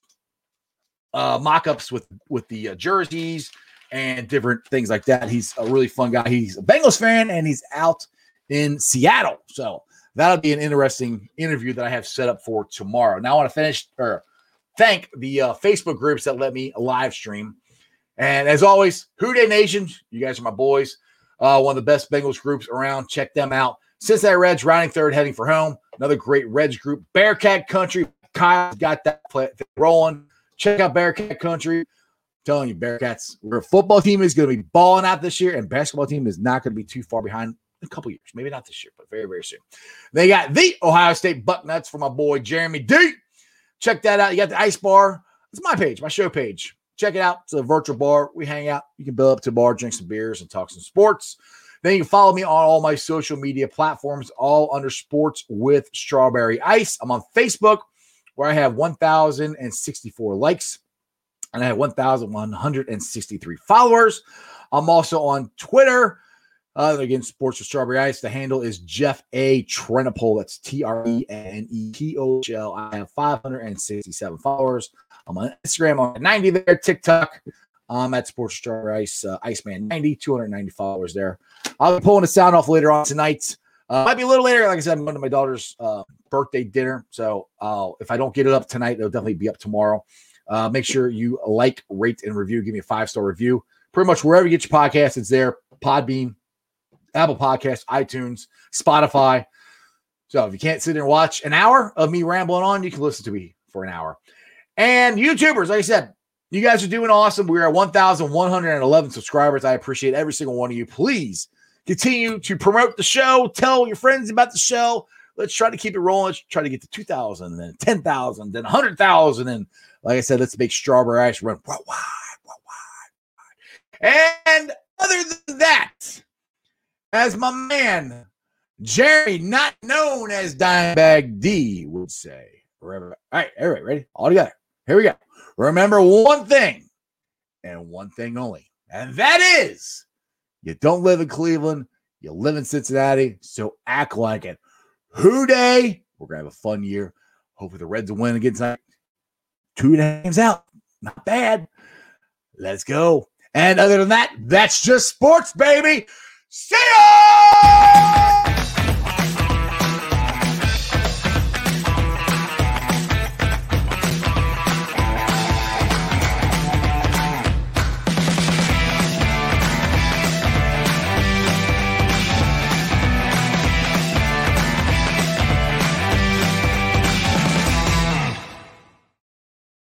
mock-ups with the jerseys and different things like that. He's a really fun guy. He's a Bengals fan, and he's out in Seattle. So that'll be an interesting interview that I have set up for tomorrow. Now I want to thank the Facebook groups that let me live stream. And as always, Who Dey Nation, you guys are my boys. One of the best Bengals groups around. Check them out. Cincinnati Reds rounding third, heading for home. Another great Reds group. Bearcat Country. Kyle's got that play rolling. Check out Bearcat Country. I'm telling you, Bearcats, our football team is going to be balling out this year, and basketball team is not going to be too far behind in a couple years. Maybe not this year, but very, very soon. They got the Ohio State Bucknuts for my boy Jeremy D. Check that out. You got the Ice Bar. It's my page, my show page. Check it out. It's a virtual bar. We hang out. You can build up to a bar, drink some beers, and talk some sports. Then you can follow me on all my social media platforms, all under Sports with Strawberry Ice. I'm on Facebook, where I have 1,064 likes, and I have 1,163 followers. I'm also on Twitter. Again, Sports with Strawberry Ice. The handle is Jeff A. Trenopole. That's TRENEPOHL. I have 567 followers. I'm on Instagram. I'm at 90 there. TikTok. I'm at Sports with Strawberry Ice. Iceman 90, 290 followers there. I'll be pulling the sound off later on tonight. Might be a little later. Like I said, I'm going to my daughter's birthday dinner. So if I don't get it up tonight, it'll definitely be up tomorrow. Make sure you like, rate, and review. Give me a 5-star review. Pretty much wherever you get your podcast, it's there. Podbean, Apple Podcasts, iTunes, Spotify. So if you can't sit there and watch an hour of me rambling on, you can listen to me for an hour. And YouTubers, like I said, you guys are doing awesome. We're at 1,111 subscribers. I appreciate every single one of you. Please continue to promote the show. Tell your friends about the show. Let's try to keep it rolling. Let's try to get to 2,000, then 10,000, then 100,000. And like I said, let's make Strawberry Ice run worldwide. And other than that, as my man, Jerry, not known as Dimebag D, would say. All right, everybody ready? All together. Here we go. Remember one thing and one thing only, and that is you don't live in Cleveland, you live in Cincinnati, so act like it. Who Dey? We're going to have a fun year. Hopefully the Reds will win again tonight. 2 games out. Not bad. Let's go. And other than that, that's just sports, baby. See ya!